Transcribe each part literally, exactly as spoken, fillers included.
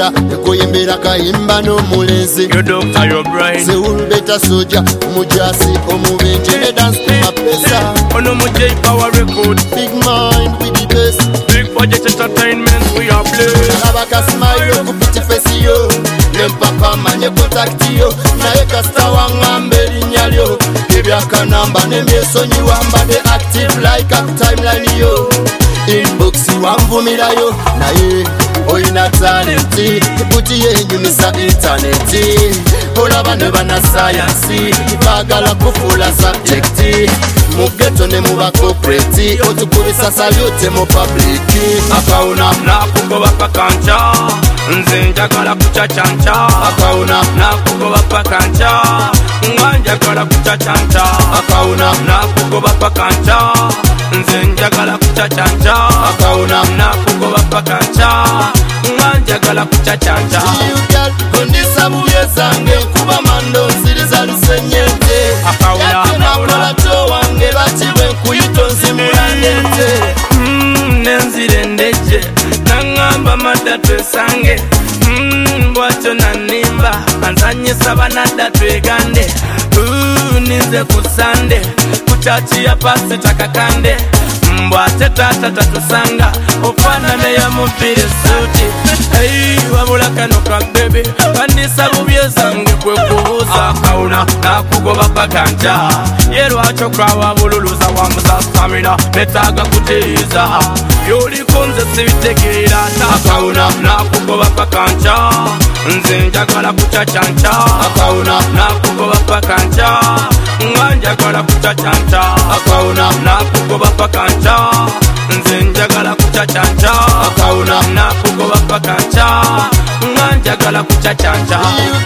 Mpulira ekuyimbira kayimba n'omulenzi Seul beta soja omujasi omubenje ne dance to my pesa Ono mujay power record Big mind with the best Big budget entertainment we are blessed Abaka smile kupiti face yo Nempapa manye contact yo Naye kasta wangamba erinnya lyo Ebyakanamba n'emyesonyi wamba de active like a timeline yo Inbox wanvumirayo naye oyina talenti buti yenyumisa interneti olaba ne bana science bagala kufuula subject mu ghetto ne mu bakopreti otukubisa salute mu public Akauna nakugoba pakancha nze njagala kucachancha Akauna nakugoba pakancha nga njagala kucachancha Akauna nakugoba pakancha nze njagala kucachancha Akauna nakugoba pakancha nga njagala kucachancha ondisa bubye zange kuba mando nsiriza lusenyente Akauna nakola to wange bakibwe nkuyita nzimulangente nenzire ndeje nangamba madda twesange bwatyo nanimba anzanyisa banadda twegande ninze ku sande kucaci ya pasi takakande mbwate tata tatusanga ofaanana ya mupira suti Hey, wabula kano ka bebe bandisa bubye zange kwe kubuuza Akauna nakugoba pakanja ye lwakyo kwawabululuza wamuza stamina netaaga kuteeza byoliko nze sibitegeera Akauna nakugoba pakanja nze njagala kucacanja Akauna nakugoba pakanja nga njagala kucacanja Akauna nakugoba pakanja nze njagala kucacanja Akauna nakugoba pakanja nga njagala kucacanja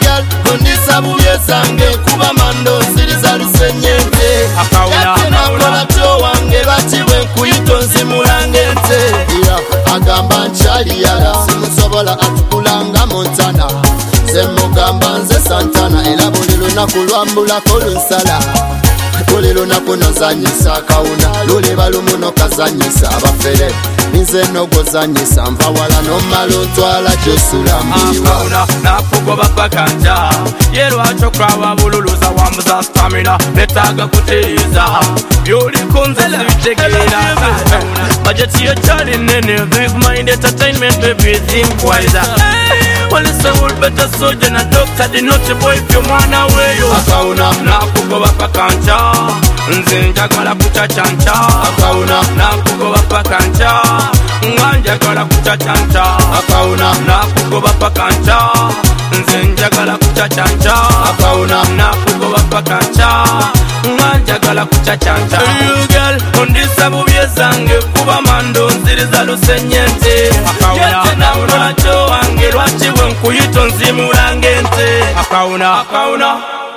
ondisa bubye zange kuba mando nsiriza lusenyente Akauna nakola to wange bakibwe nkuyita nzimulangente agamba nkyali yala simusobola atukulanga Montana semugamba nze Santana era buli lunaku lwambulako lunsala buli lunaku nozanyisa Akauna luleba lumu nokazanyisa abafere nze nogozanyisa nva wala nomala ontwala gyosulamuliwa Akauna nakugoba pakanja ye lwakyo kwawabululuza wambuza stamina netaaga kuteeza byoliko nze sibitegeera bajeti yo kyali nene big mind entertainment everything wiser Seul beta soja na doctor the naughty boy fyo mwana weyo Akauna nakugoba pakanja nze njagala kucacanja Akauna nakugoba pakanja nga njagala kucacanja Akauna nakugoba pakanja nze njagala kucacanja Akauna nakugoba pakanja nga njagala kucacanja You girl ondisa bubye zange kuba mando nsiriza lusenyente yete nakola kyo wange lwaki bwe nkuyita nzimulangente Akauna Akauna